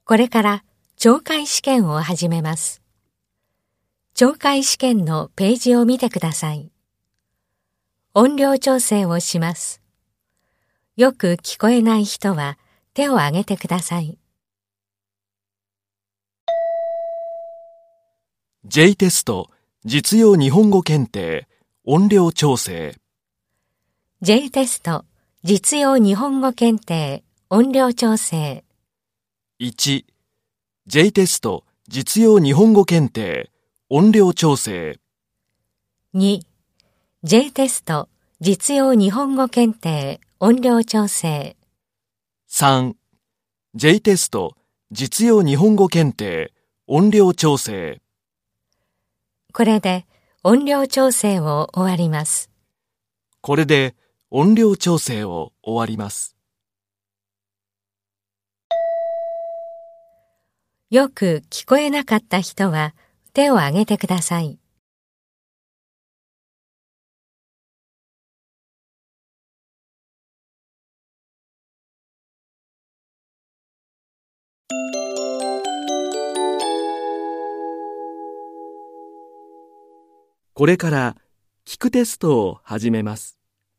これから懲戒試験を始めます。懲戒試験のページを見てください。音量調整をします。よく聞こえない人は手を挙げてください。 J テスト実用日本語検定音量調整。 J テスト実用日本語検定音量調整。 1. J テスト実用日本語検定音量調整。 2. J テスト実用日本語検定音量調整。 3. J テスト実用日本語検定音量調整。 これで音量調整を終わります。 これで音量調整を終わります。 よく聞こえなかった人は手を挙げてください。 これから聞くテストを始めます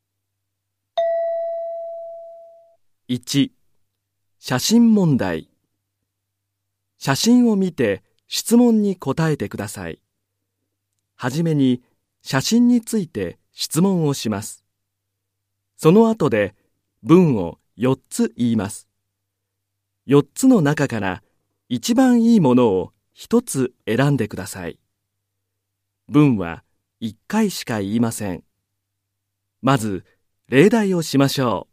。1. 写真問題。写真を見て質問に答えてください。はじめに写真について質問をします。その後で文を4つ言います。4つの中から一番いいものを1つ選んでください。文は1回しか言いません。まず例題をしましょう。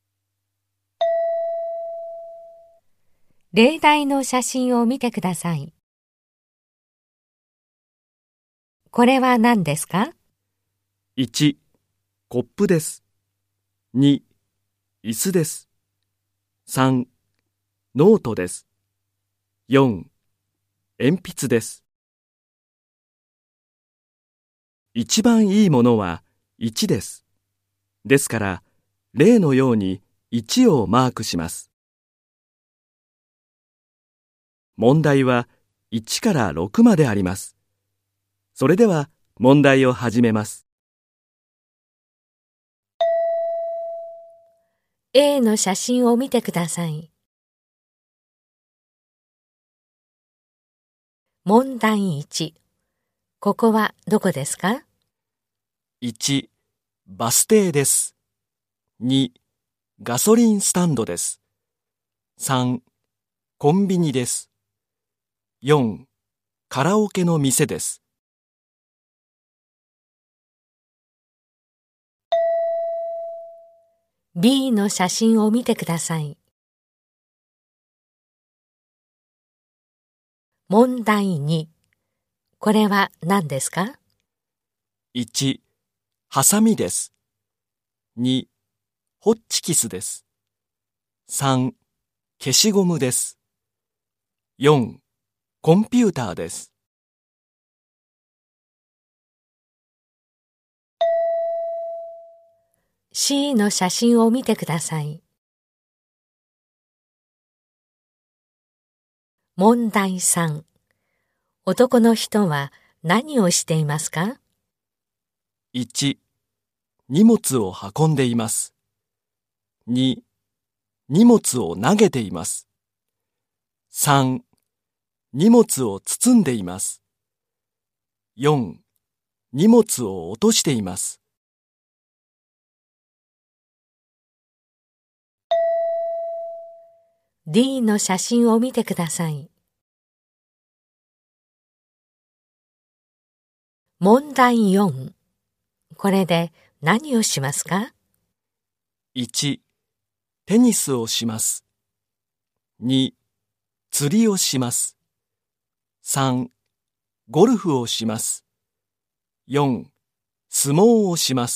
例題の写真を見てください。これは何ですか？ 1. コップです。2. 椅子です。3. ノートです。4. 鉛筆です。一番いいものは1です。ですから、例のように1をマークします。問題は1から6まであります。それでは問題を始めます。 A の写真を見てください。問題1。ここはどこですか？ 1. バス停です。2. ガソリンスタンドです。3. コンビニです。4. カラオケの店です。 B の写真を見てください。問題2。これは何ですか？ 1. ハサミです。2. ホッチキスです。3. 消しゴムです。4. コンピューターです。 C の写真を見てください。問題3。男の人は何をしていますか？ 1. 荷物を運んでいます。2. 荷物を投げています。3. 荷物を包んでいます。4. 荷物を落としています。 D の写真を見てください。問題4。これで何をしますか？ 1. テニスをします。2. 釣りをします。3. ゴルフをします。4. 相撲をします。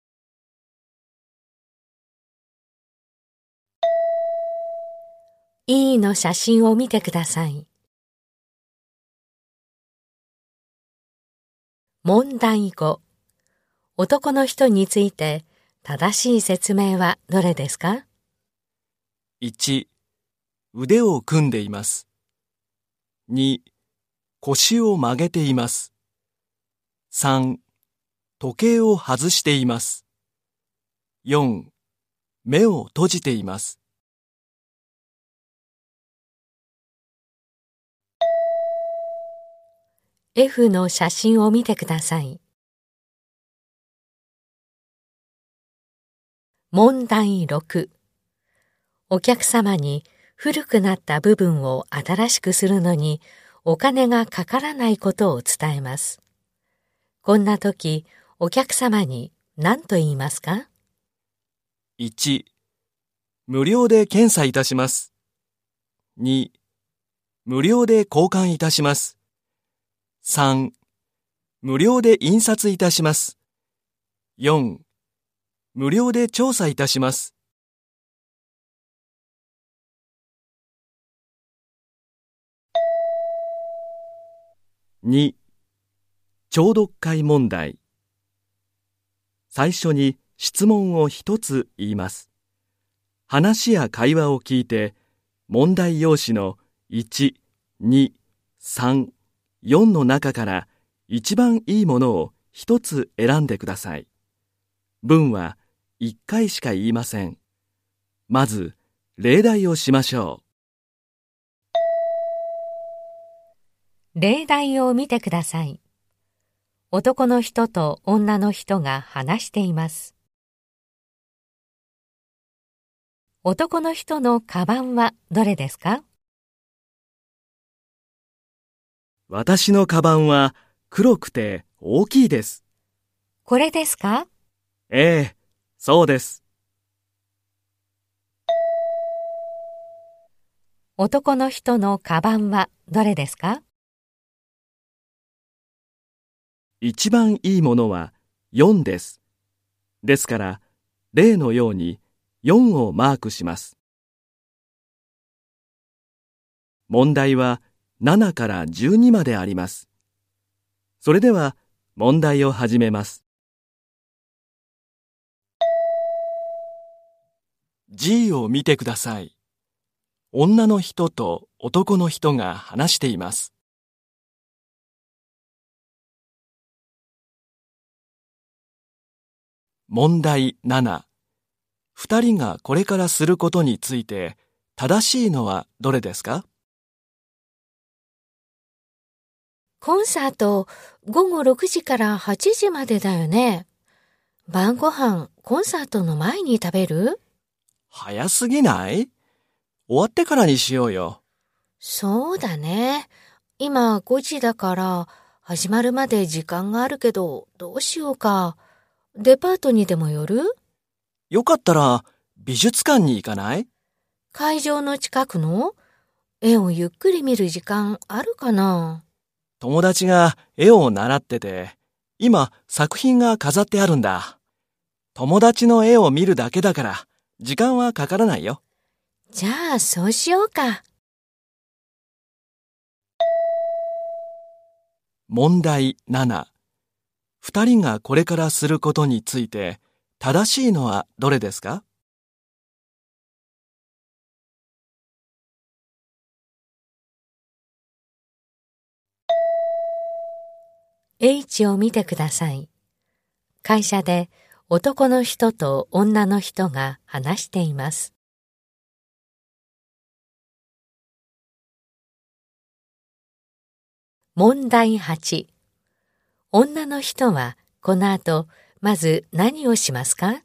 E の写真を見てください。問題5。男の人について正しい説明はどれですか？ 1. 腕を組んでいます。2、腰を曲げています。3、時計を外しています。4、目を閉じています。 F の写真を見てください。問題6。お客様に古くなった部分を新しくするのにお金がかからないことを伝えます。こんな時、お客様に何と言いますか？ 1、無料で検査いたします。2、無料で交換いたします。3、無料で印刷いたします。4、無料で調査いたします。2、聴読会問題。最初に質問を一つ言います。話や会話を聞いて、問題用紙の1、2、3、4の中から一番いいものを一つ選んでください。文は1回しか言いません。まず、例題をしましょう。例題を見てください。男の人と女の人が話しています。男の人のカバンはどれですか？ 私のカバンは黒くて大きいです。 これですか？ ええ、そうです。 男の人のカバンはどれですか？ 一番いいものは4です。ですから、例のように4をマークします。問題は7から12まであります。それでは問題を始めます。G を見てください。女の人と男の人が話しています。問題7。2人がこれからすることについて正しいのはどれですか？ コンサート午後6時から8時までだよね。晩ご飯コンサートの前に食べる？ 早すぎない？終わってからにしようよ。 そうだね。今5時だから始まるまで時間があるけどどうしようか。デパートにでも寄る？ よかったら美術館に行かない？ 会場の近くの？絵をゆっくり見る時間あるかな？ 友達が絵を習ってて、今作品が飾ってあるんだ。友達の絵を見るだけだから時間はかからないよ。 じゃあそうしようか。 問題7。2人がこれからすることについて正しいのはどれですか？ H を見てください。会社で男の人と女の人が話しています。問題8。女の人はこの後まず何をしますか？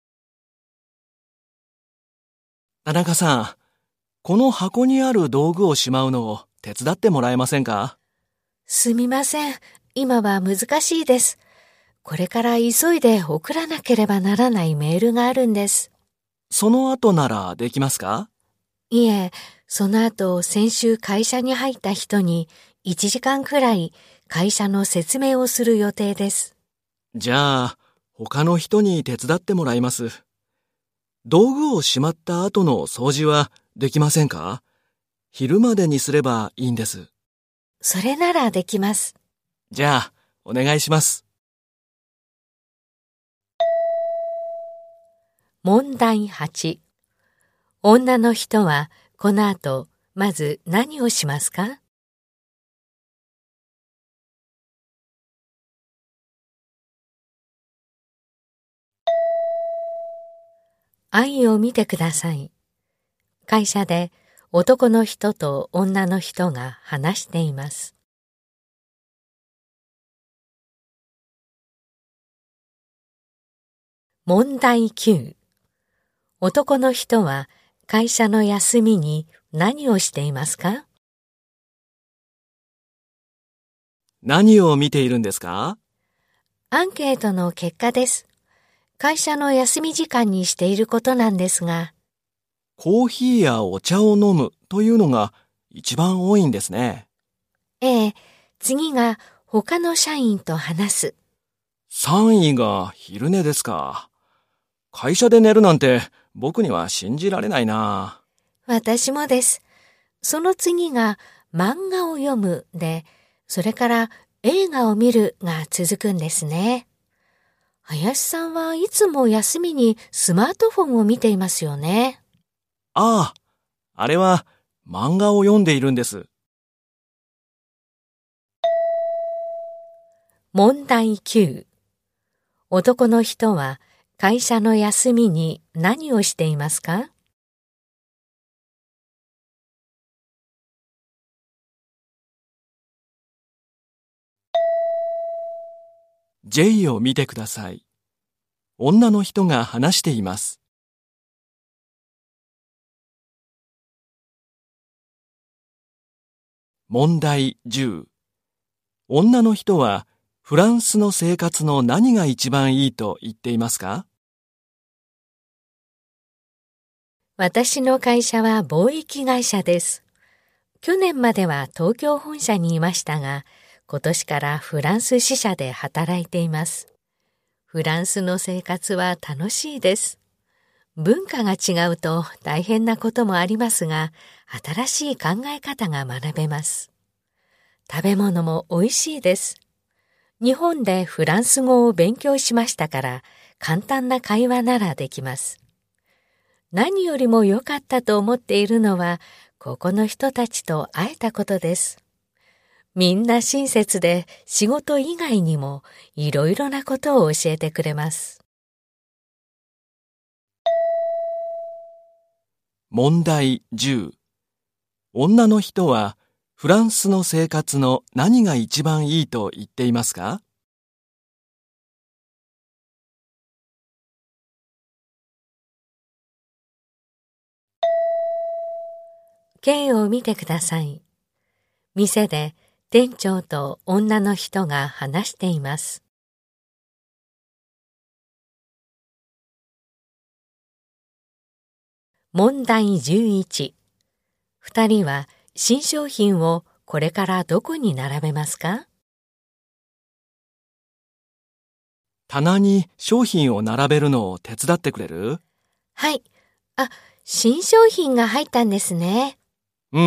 田中さん、この箱にある道具をしまうのを手伝ってもらえませんか？ すみません。今は難しいです。これから急いで送らなければならないメールがあるんです。 その後ならできますか？ いえ、その後先週会社に入った人に1時間くらい会社の説明をする予定です。 じゃあ、他の人に手伝ってもらいます。道具をしまった後の掃除はできませんか？昼までにすればいいんです。 それならできます。 じゃあ、お願いします。 問題8。女の人はこの後、まず何をしますか？愛を見てください。会社で男の人と女の人が話しています。問題9。男の人は会社の休みに何をしていますか？ 何を見ているんですか？ アンケートの結果です。会社の休み時間にしていることなんですが、 コーヒーやお茶を飲むというのが一番多いんですね。 次が他の社員と話す。 3位が昼寝ですか。会社で寝るなんて僕には信じられないな。 私もです。その次が漫画を読むで、それから映画を見るが続くんですね。林さんはいつも休みにスマートフォンを見ていますよね。 ああ、あれは漫画を読んでいるんです。 問題9。男の人は会社の休みに何をしていますか？ J を見てください。女の人が話しています。問題10。女の人はフランスの生活の何が一番いいと言っていますか？ 私の会社は貿易会社です。去年までは東京本社にいましたが、今年からフランス支社で働いています。フランスの生活は楽しいです。文化が違うと大変なこともありますが、新しい考え方が学べます。食べ物も美味しいです。日本でフランス語を勉強しましたから、簡単な会話ならできます。何よりも良かったと思っているのは、ここの人たちと会えたことです。みんな親切で仕事以外にもいろいろなことを教えてくれます。 問題10。女の人はフランスの生活の何が一番いいと言っていますか？ K を見てください。店で店長と女の人が話しています。問題11。2人は新商品をこれからどこに並べますか？ 棚に商品を並べるのを手伝ってくれる？ はい。新商品が入ったんですね。 うん。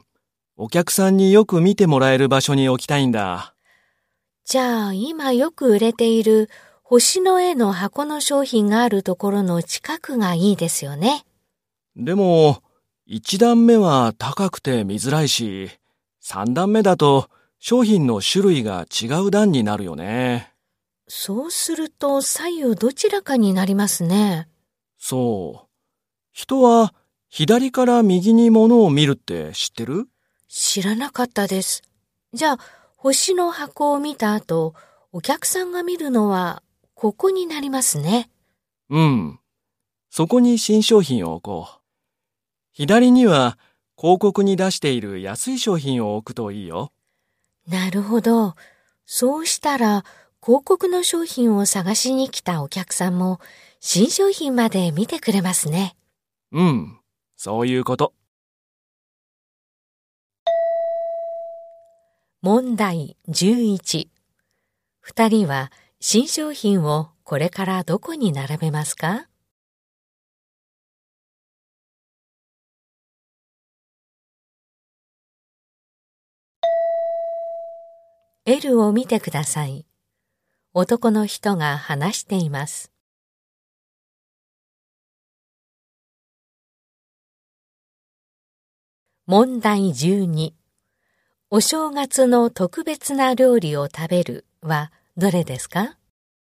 お客さんによく見てもらえる場所に置きたいんだ。 じゃあ今よく売れている星の絵の箱の商品があるところの近くがいいですよね。 でも、1段目は高くて見づらいし、3段目だと商品の種類が違う段になるよね。 そうすると左右どちらかになりますね。 そう。人は左から右に物を見るって知ってる？ 知らなかったです。じゃあ星の箱を見た後、お客さんが見るのはここになりますね。 うん。そこに新商品を置こう。左には広告に出している安い商品を置くといいよ。 なるほど。そうしたら広告の商品を探しに来たお客さんも新商品まで見てくれますね。 うん。そういうこと。 問題11。2人は新商品をこれからどこに並べますか？L を見てください。男の人が話しています。 問題12、お正月の特別な料理を食べるはどれですか？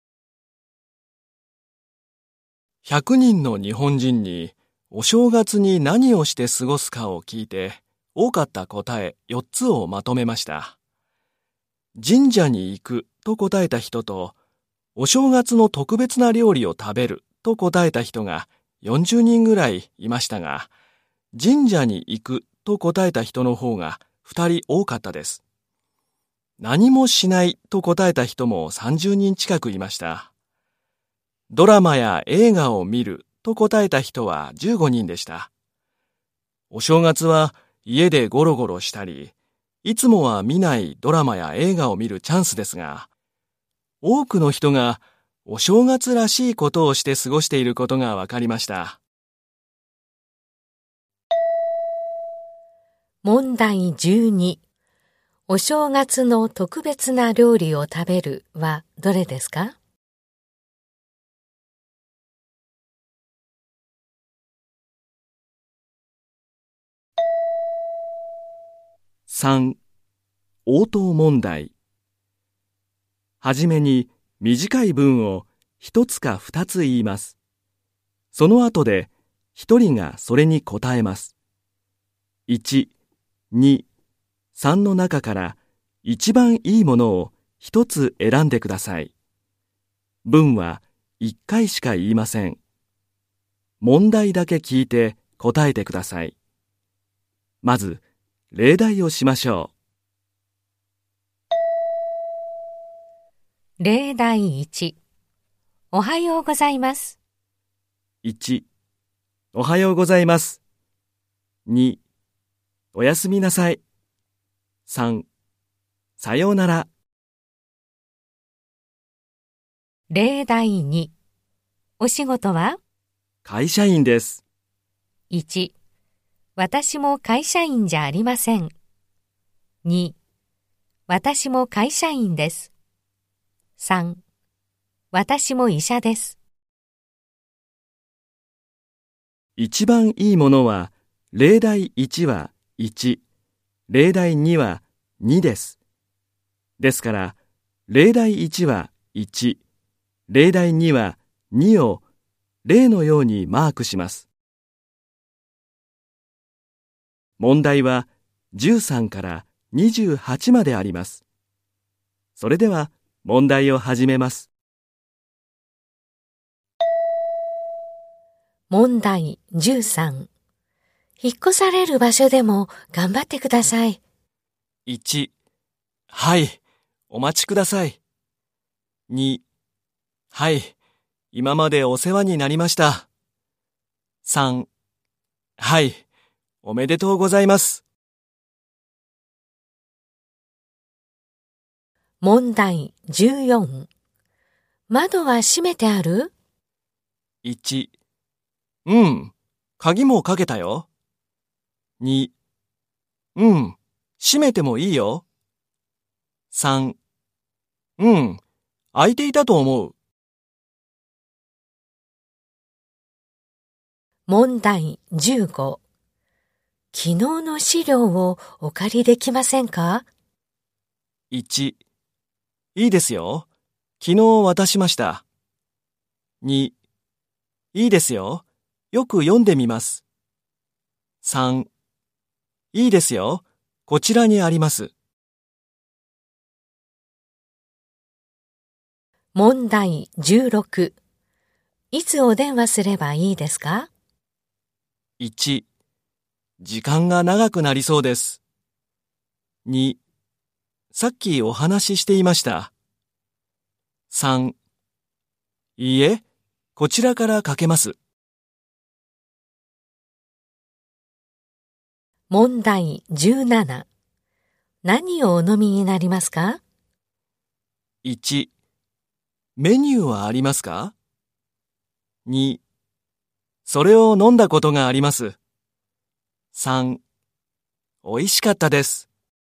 100人の日本人にお正月に何をして過ごすかを聞いて、多かった答え4つをまとめました。神社に行くと答えた人と、お正月の特別な料理を食べると答えた人が40人ぐらいいましたが、神社に行くと答えた人の方が2人多かったです。何もしないと答えた人も30人近くいました。ドラマや映画を見ると答えた人は15人でした。お正月は家でゴロゴロしたり、いつもは見ないドラマや映画を見るチャンスですが、多くの人がお正月らしいことをして過ごしていることが分かりました。 問題12、お正月の特別な料理を食べるはどれですか？ 3、応答問題。はじめに短い文を1つか2つ言います。その後で1人がそれに答えます。1、2、3の中から一番いいものを1つ選んでください。文は1回しか言いません。問題だけ聞いて答えてください。まず、例題をしましょう。例題1、おはようございます。 1、おはようございます。2、おやすみなさい。3、さようなら。 例題2、お仕事は？ 会社員です。 1、私も会社員じゃありません。2、私も会社員です。3、私も医者です。 一番いいものは、例題1は1、例題2は2です。ですから、例題1は1、例題2は2を例のようにマークします。問題は13から28まであります。それでは問題を始めます。 問題13、引っ越される場所でも頑張ってください。 1、はい、お待ちください。2、はい、今までお世話になりました。3、はい、おめでとうございます。 問題14、窓は閉めてある ？1、うん、鍵もかけたよ。2、うん、閉めてもいいよ。3、うん、開いていたと思う。 問題15、昨日の資料をお借りできませんか？ 1、いいですよ。昨日渡しました。2、いいですよ。よく読んでみます。3、いいですよ。こちらにあります。 問題16、いつお電話すればいいですか？ 1、時間が長くなりそうです。2、さっきお話ししていました。3、いいえ、こちらからかけます。 問題17、何をお飲みになりますか？ 1、メニューはありますか？ 2、それを飲んだことがあります。3、おいしかったです。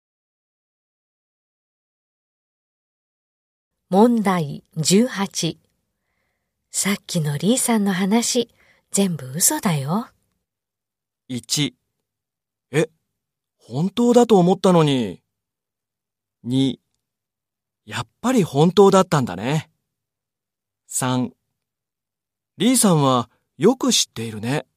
問題18、さっきのリーさんの話、全部嘘だよ。 1、え、 本当だと思ったのに。2、やっぱり本当だったんだね。3、リーさんはよく知っているね。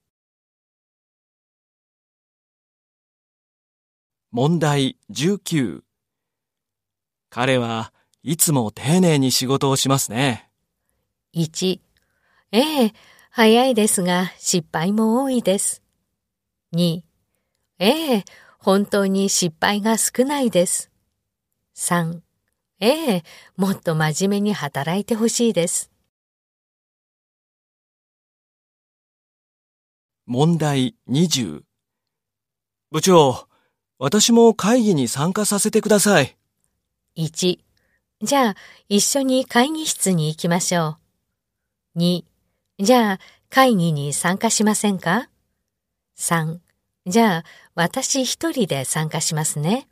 問題19。彼はいつも丁寧に仕事をしますね。 1、ええ、早いですが失敗も多いです。2、ええ、本当に失敗が少ないです。3、ええ、もっと真面目に働いてほしいです。 問題20。部長、私も会議に参加させてください。 1、じゃあ一緒に会議室に行きましょう。2、じゃあ会議に参加しませんか？ 3、じゃあ私一人で参加しますね。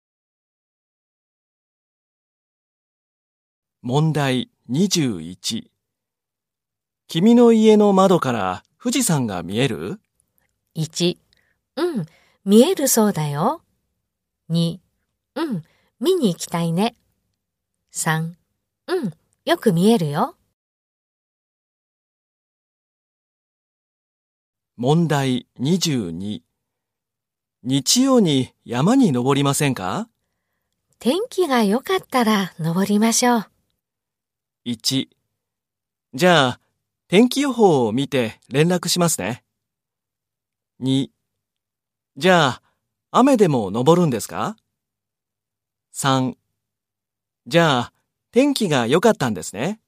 問題21。君の家の窓から富士山が見える？ 1、うん、見えるそうだよ。2、うん、見に行きたいね。3、うん、よく見えるよ。 問題22。日曜に山に登りませんか？ 天気が良かったら登りましょう。 1、じゃあ天気予報を見て連絡しますね。2、じゃあ雨でも登るんですか？ 3、じゃあ天気が良かったんですね。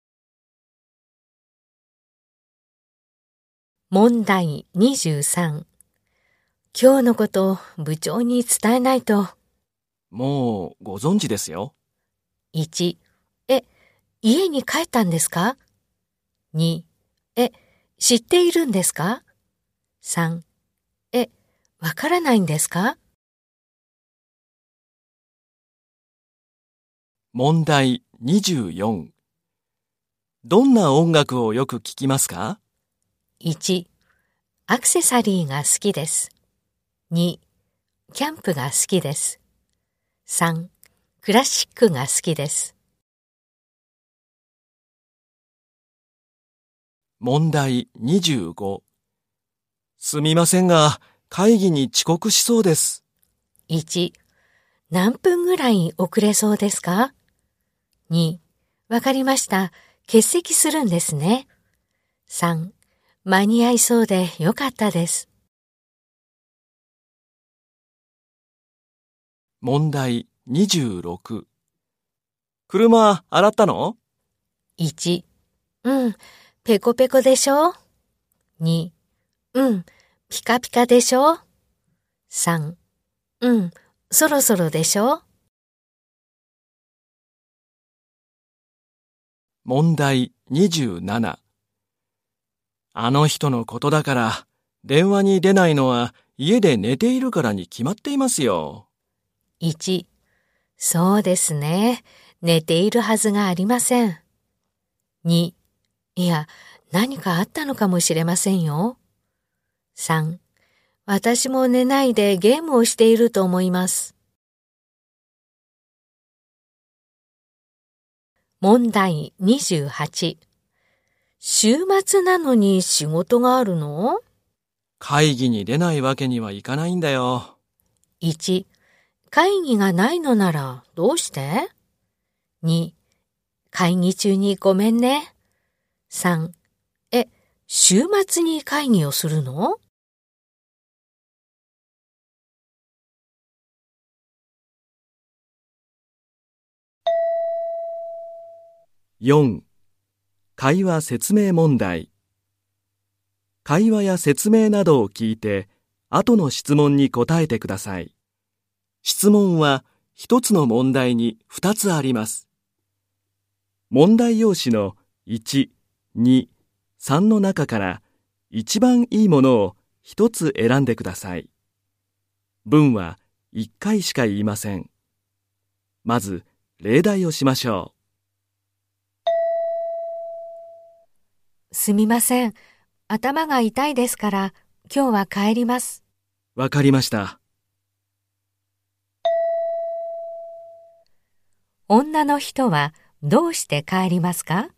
問題23。今日のこと部長に伝えないと。 もうご存知ですよ。 1、家に帰ったんですか？ 2、知っているんですか？ 3、わからないんですか？ 問題24。どんな音楽をよく聴きますか？ 1、アクセサリーが好きです。2、キャンプが好きです。3、クラシックが好きです。 問題25。すみませんが、会議に遅刻しそうです。 1、何分ぐらい遅れそうですか？ 2、わかりました。欠席するんですね。3、間に合いそうでよかったです。 問題26。車洗ったの？ 1、うん、ペコペコでしょ？ 2、うん、ピカピカでしょ？ 3、うん、そろそろでしょ？ 問題27。あの人のことだから、電話に出ないのは家で寝ているからに決まっていますよ。 1、そうですね。寝ているはずがありません。2、いや、何かあったのかもしれませんよ。3、私も寝ないでゲームをしていると思います。問題28。週末なのに仕事があるの？ 会議に出ないわけにはいかないんだよ。 1、会議がないのならどうして？ 2、会議中にごめんね。3、週末に会議をするの？ 4、会話説明問題。会話や説明などを聞いて、後の質問に答えてください。質問は一つの問題に2つあります。問題用紙の1、2、3の中から一番いいものを1つ選んでください。文は1回しか言いません。まず例題をしましょう。 すみません。頭が痛いですから、今日は帰ります。 わかりました。 女の人はどうして帰りますか？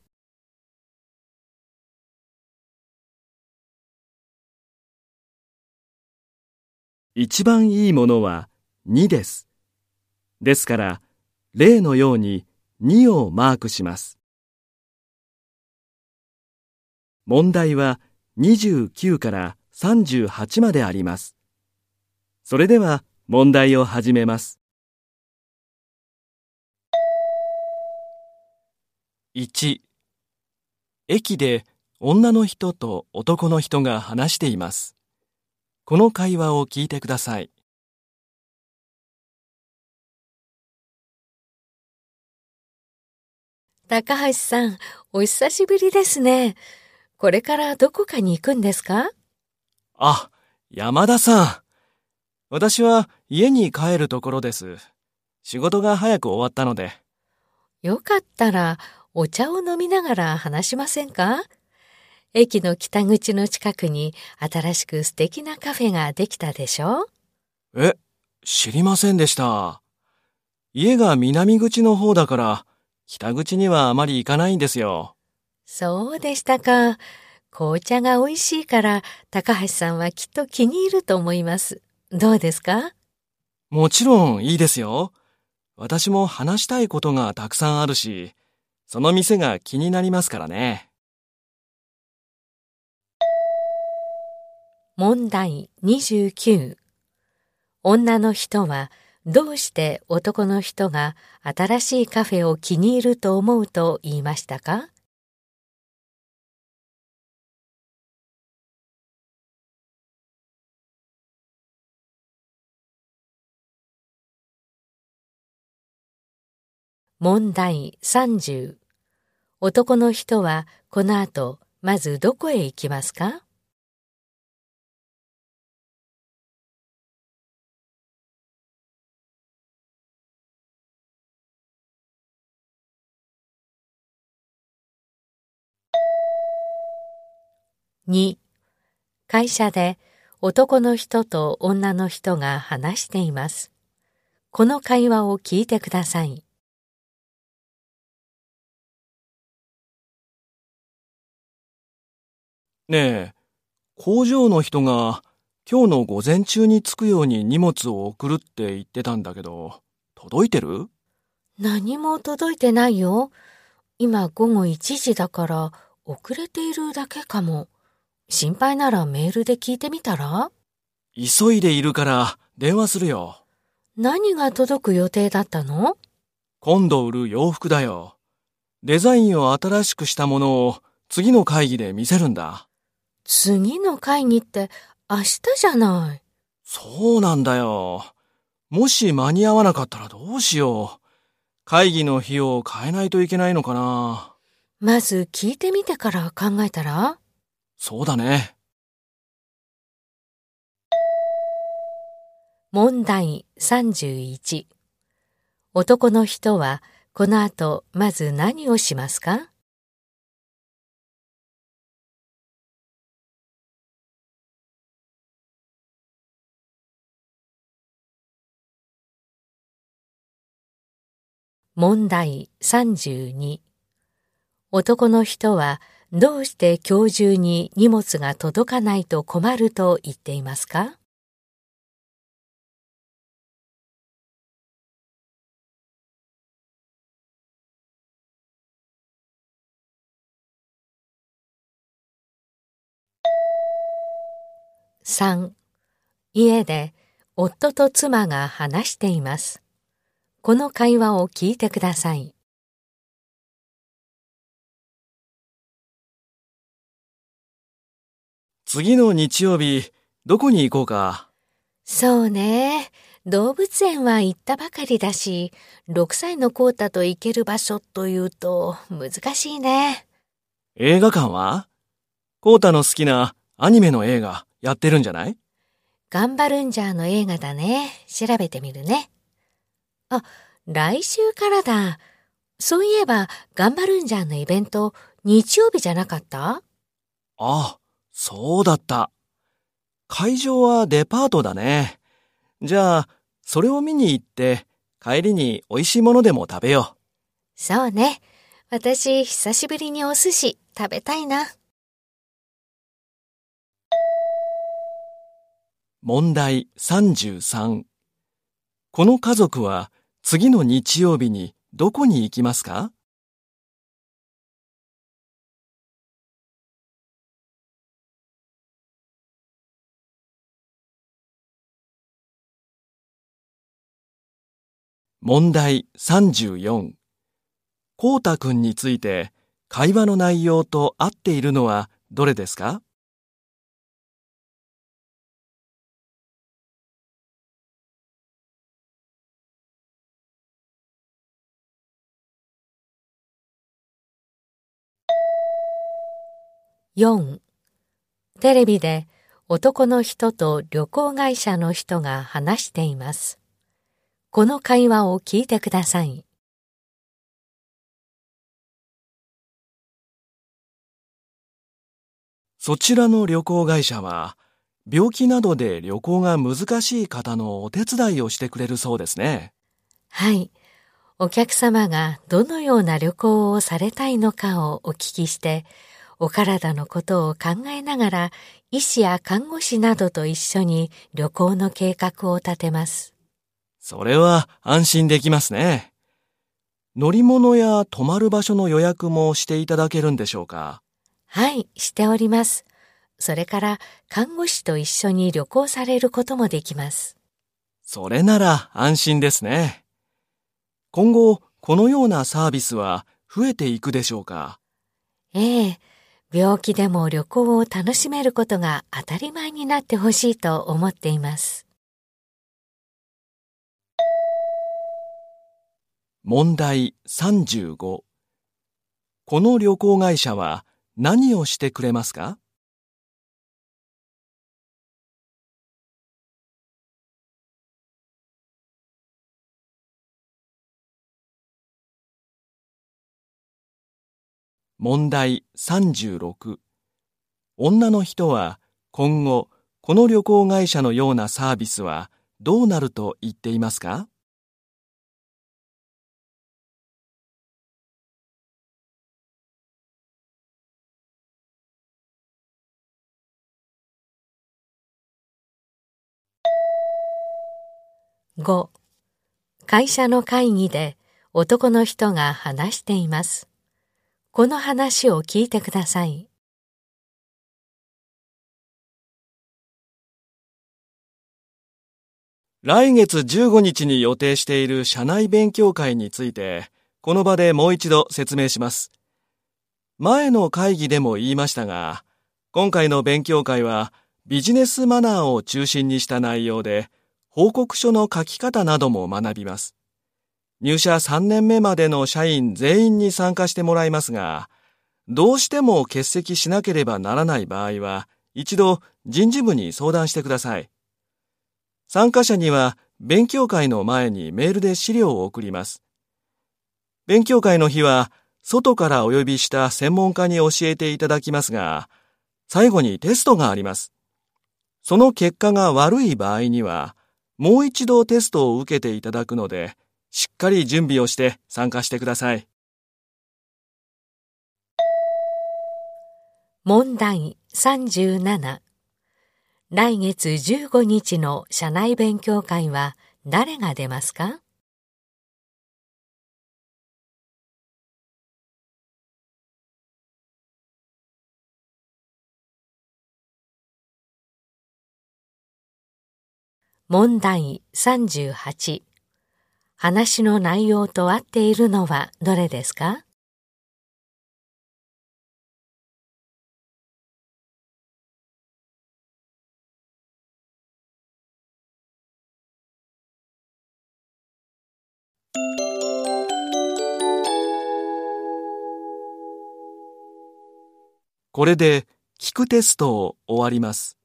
一番いいものは2です。ですから、例のように2をマークします。問題は29から38まであります。それでは問題を始めます。1、駅で女の人と男の人が話しています。この会話を聞いてください。 高橋さん、お久しぶりですね。これからどこかに行くんですか？ あ、山田さん。私は家に帰るところです。仕事が早く終わったので。 よかったらお茶を飲みながら話しませんか？駅の北口の近くに新しく素敵なカフェができたでしょ？ 知りませんでした。家が南口の方だから、北口にはあまり行かないんですよ。 そうでしたか。紅茶が美味しいから高橋さんはきっと気に入ると思います。どうですか？ もちろんいいですよ。私も話したいことがたくさんあるし、その店が気になりますからね。 問題29。女の人はどうして男の人が新しいカフェを気に入ると思うと言いましたか？問題30。男の人はこの後まずどこへ行きますか？2、会社で男の人と女の人が話しています。この会話を聞いてください。 ねえ、工場の人が今日の午前中に着くように荷物を送るって言ってたんだけど、届いてる？ 何も届いてないよ。今午後1時だから遅れているだけかも。心配ならメールで聞いてみたら？ 急いでいるから電話するよ。 何が届く予定だったの？ 今度売る洋服だよ。デザインを新しくしたものを次の会議で見せるんだ。 次の会議って明日じゃない。 そうなんだよ。もし間に合わなかったらどうしよう。会議の日を変えないといけないのかな。 まず聞いてみてから考えたら？ そうだね。 問題31。男の人はこの後まず何をしますか？問題32。男の人はどうして今日中に荷物が届かないと困ると言っていますか？3、家で夫と妻が話しています。この会話を聞いてください。 次の日曜日、どこに行こうか。 そうね。動物園は行ったばかりだし、6歳のコータと行ける場所というと難しいね。 映画館は？コータの好きなアニメの映画やってるんじゃない？ ガンバルンジャーの映画だね。調べてみるね。あ、来週からだ。そういえば、ガンバルンジャーのイベント、日曜日じゃなかった？ あ、そうだった。会場はデパートだね。じゃあ、それを見に行って、帰りに美味しいものでも食べよう。 そうね。私、久しぶりにお寿司食べたいな。 問題33。この家族は次の日曜日にどこに行きますか？問題34。こうたくんについて会話の内容と合っているのはどれですか？ 4. テレビで男の人と旅行会社の人が話しています。この会話を聞いてください。 そちらの旅行会社は病気などで旅行が難しい方のお手伝いをしてくれるそうですね。 はい。お客様がどのような旅行をされたいのかをお聞きして、お体のことを考えながら、医師や看護師などと一緒に旅行の計画を立てます。 それは安心できますね。乗り物や泊まる場所の予約もしていただけるんでしょうか？ はい、しております。それから、看護師と一緒に旅行されることもできます。 それなら安心ですね。今後、このようなサービスは増えていくでしょうか？ ええ、病気でも旅行を楽しめることが当たり前になってほしいと思っています。 問題35。この旅行会社は何をしてくれますか？問題36。女の人は今後、この旅行会社のようなサービスはどうなると言っていますか？ 5. 会社の会議で男の人が話しています。この話を聞いてください。 来月15日に予定している社内勉強会について、この場でもう一度説明します。前の会議でも言いましたが、今回の勉強会はビジネスマナーを中心にした内容で、報告書の書き方なども学びます。入社3年目までの社員全員に参加してもらいますが、どうしても欠席しなければならない場合は、一度人事部に相談してください。参加者には勉強会の前にメールで資料を送ります。勉強会の日は外からお呼びした専門家に教えていただきますが、最後にテストがあります。その結果が悪い場合には、もう一度テストを受けていただくので、しっかり準備をして参加してください。 問題37。来月15日の社内勉強会は誰が出ますか？問題38。話の内容と合っているのはどれですか？ これで聞くテストを終わります。